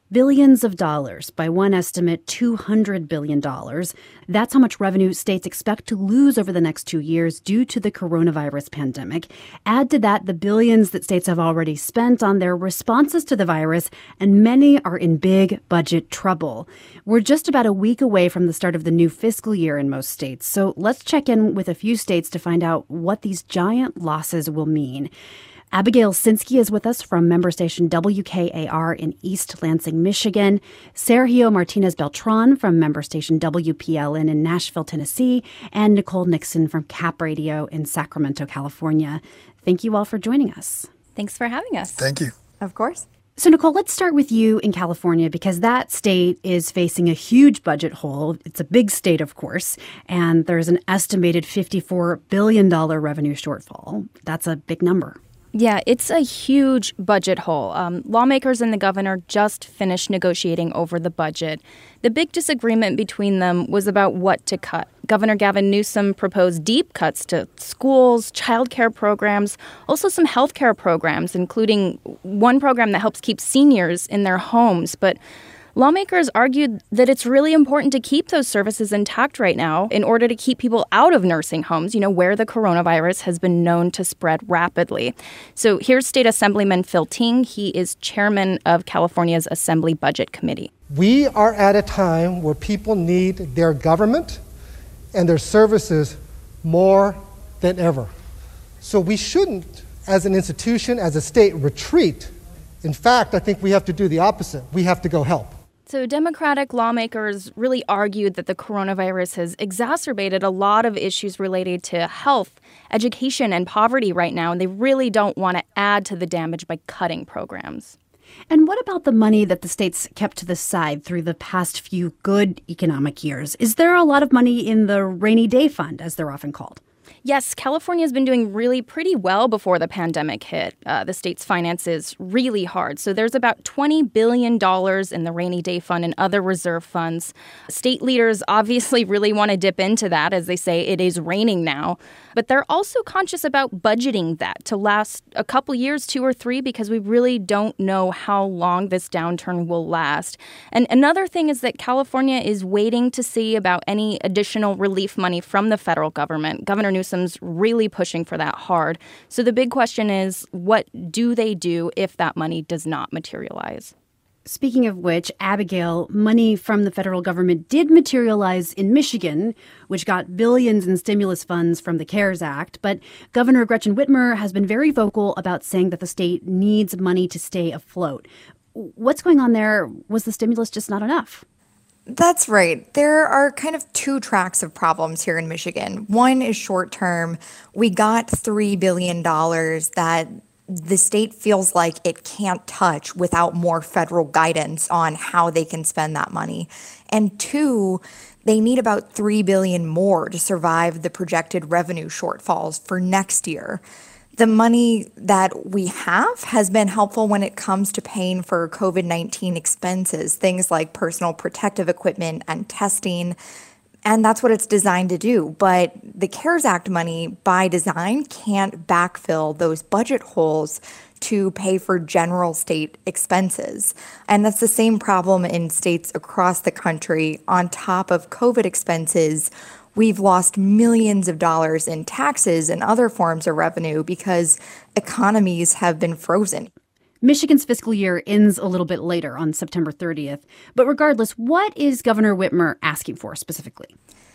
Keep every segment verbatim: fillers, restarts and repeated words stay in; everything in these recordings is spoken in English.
Billions of dollars, by one estimate, two hundred billion dollars. That's how much revenue states expect to lose over the next two years due to the coronavirus pandemic. Add to that the billions that states have already spent on their responses to the virus, and many are in big budget trouble. We're just about a week away from the start of the new fiscal year in most states, so let's check in with a few states to find out what these giant losses will mean. Abigail Sinskey is with us from member station W K A R in East Lansing, Michigan. Sergio Martinez Beltran from member station W P L N in Nashville, Tennessee. And Nicole Nixon from Cap Radio in Sacramento, California. Thank you all for joining us. Thanks for having us. Thank you. Of course. So, Nicole, let's start with you in California, because that state is facing a huge budget hole. It's a big state, of course, and there's an estimated fifty-four billion dollars revenue shortfall. That's a big number. Yeah, it's a huge budget hole. Um, lawmakers and the governor just finished negotiating over the budget. The big disagreement between them was about what to cut. Governor Gavin Newsom proposed deep cuts to schools, childcare programs, also some healthcare programs, including one program that helps keep seniors in their homes. But lawmakers argued that it's really important to keep those services intact right now in order to keep people out of nursing homes, you know, where the coronavirus has been known to spread rapidly. So here's State Assemblyman Phil Ting. He is chairman of California's Assembly Budget Committee. We are at a time where people need their government and their services more than ever. So we shouldn't, as an institution, as a state, retreat. In fact, I think we have to do the opposite. We have to go help. So Democratic lawmakers really argued that the coronavirus has exacerbated a lot of issues related to health, education, and poverty right now, and they really don't want to add to the damage by cutting programs. And what about the money that the states kept to the side through the past few good economic years? Is there a lot of money in the rainy day fund, as they're often called? Yes, California has been doing really pretty well before the pandemic hit. Uh, the state's finances really hard. So there's about twenty billion dollars in the rainy day fund and other reserve funds. State leaders obviously really want to dip into that, as they say it is raining now. But they're also conscious about budgeting that to last a couple years, two or three, because we really don't know how long this downturn will last. And another thing is that California is waiting to see about any additional relief money from the federal government. Governor Newsom's really pushing for that hard. So the big question is, what do they do if that money does not materialize? Speaking of which, Abigail, money from the federal government did materialize in Michigan, which got billions in stimulus funds from the CARES Act. But Governor Gretchen Whitmer has been very vocal about saying that the state needs money to stay afloat. What's going on there? Was the stimulus just not enough? That's right. There are kind of two tracks of problems here in Michigan. One is short term. We got three billion dollars that the state feels like it can't touch without more federal guidance on how they can spend that money. And two, they need about three billion dollars more to survive the projected revenue shortfalls for next year. The money that we have has been helpful when it comes to paying for COVID nineteen expenses, things like personal protective equipment and testing. And that's what it's designed to do. But the CARES Act money, by design, can't backfill those budget holes to pay for general state expenses. And that's the same problem in states across the country. On top of COVID expenses, we've lost millions of dollars in taxes and other forms of revenue because economies have been frozen. Michigan's fiscal year ends a little bit later on September thirtieth. But regardless, what is Governor Whitmer asking for specifically?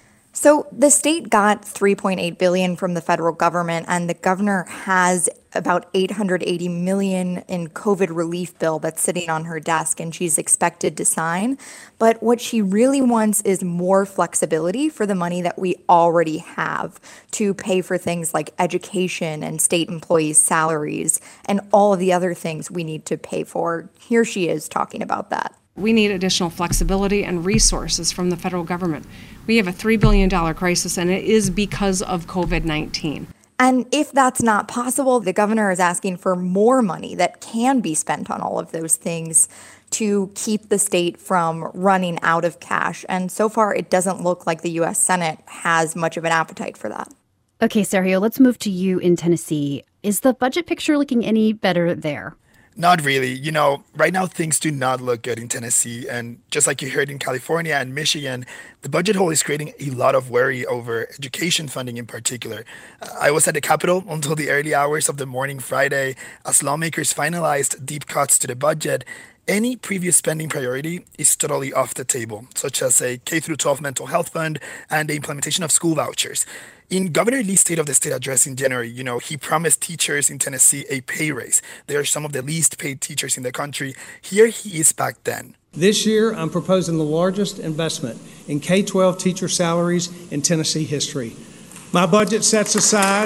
So the state got three point eight billion dollars from the federal government, and the governor has about eight hundred eighty million dollars in COVID relief bill that's sitting on her desk and she's expected to sign. But what she really wants is more flexibility for the money that we already have to pay for things like education and state employees' salaries and all of the other things we need to pay for. Here she is talking about that. We need additional flexibility and resources from the federal government. We have a three billion dollars crisis, and it is because of COVID nineteen. And if that's not possible, the governor is asking for more money that can be spent on all of those things to keep the state from running out of cash. And so far, it doesn't look like the U S Senate has much of an appetite for that. Okay, Sergio, let's move to you in Tennessee. Is the budget picture looking any better there? Not really. You know, right now things do not look good in Tennessee. And just like you heard in California and Michigan, the budget hole is creating a lot of worry over education funding in particular. Uh, I was at the Capitol until the early hours of the morning Friday as lawmakers finalized deep cuts to the budget. Any previous spending priority is totally off the table, such as a K through twelve mental health fund and the implementation of school vouchers. In Governor Lee's State of the State address in January, you know, he promised teachers in Tennessee a pay raise. They are some of the least paid teachers in the country. Here he is back then. This year, I'm proposing the largest investment in K twelve teacher salaries in Tennessee history. My budget sets aside...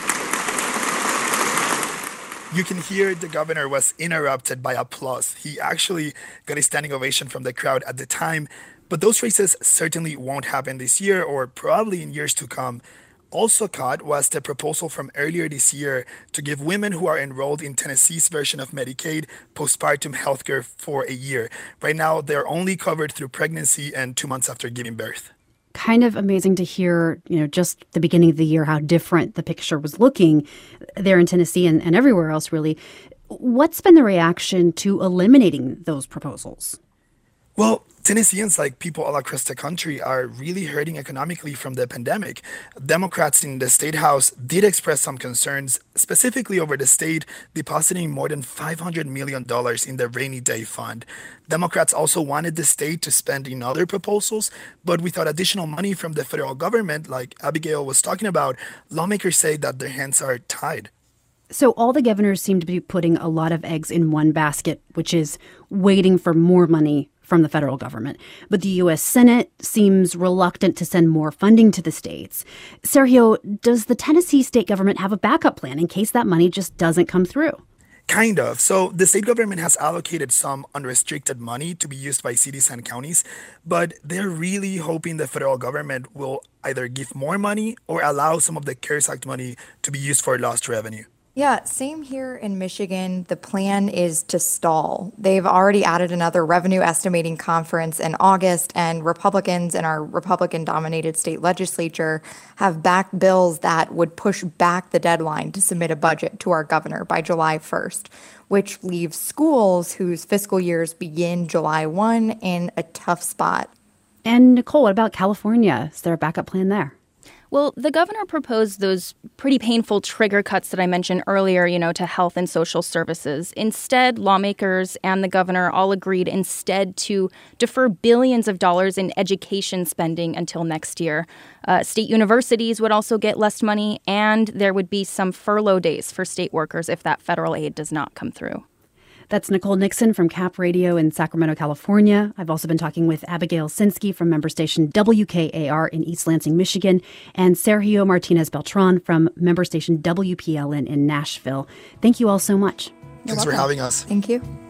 You can hear the governor was interrupted by applause. He actually got a standing ovation from the crowd at the time. But those raises certainly won't happen this year or probably in years to come. Also cut was the proposal from earlier this year to give women who are enrolled in Tennessee's version of Medicaid postpartum health care for a year. Right now, they're only covered through pregnancy and two months after giving birth. Kind of amazing to hear, you know, just the beginning of the year, how different the picture was looking there in Tennessee and, and everywhere else, really. What's been the reaction to eliminating those proposals? Well, Tennesseans, like people all across the country, are really hurting economically from the pandemic. Democrats in the state house did express some concerns, specifically over the state depositing more than five hundred million dollars in the rainy day fund. Democrats also wanted the state to spend in other proposals, but without additional money from the federal government, like Abigail was talking about, lawmakers say that their hands are tied. So all the governors seem to be putting a lot of eggs in one basket, which is waiting for more money from the federal government. But the U S Senate seems reluctant to send more funding to the states. Sergio, does the Tennessee state government have a backup plan in case that money just doesn't come through? Kind of. So the state government has allocated some unrestricted money to be used by cities and counties, but they're really hoping the federal government will either give more money or allow some of the CARES Act money to be used for lost revenue. Yeah, same here in Michigan. The plan is to stall. They've already added another revenue estimating conference in August, and Republicans in our Republican-dominated state legislature have backed bills that would push back the deadline to submit a budget to our governor by July first, which leaves schools whose fiscal years begin July first in a tough spot. And Nicole, what about California? Is there a backup plan there? Well, the governor proposed those pretty painful trigger cuts that I mentioned earlier, you know, to health and social services. Instead, lawmakers and the governor all agreed instead to defer billions of dollars in education spending until next year. Uh, state universities would also get less money, and there would be some furlough days for state workers if that federal aid does not come through. That's Nicole Nixon from Cap Radio in Sacramento, California. I've also been talking with Abigail Sinsky from member station W K A R in East Lansing, Michigan, and Sergio Martinez Beltran from member station W P L N in Nashville. Thank you all so much. Thanks for having us. Thank you.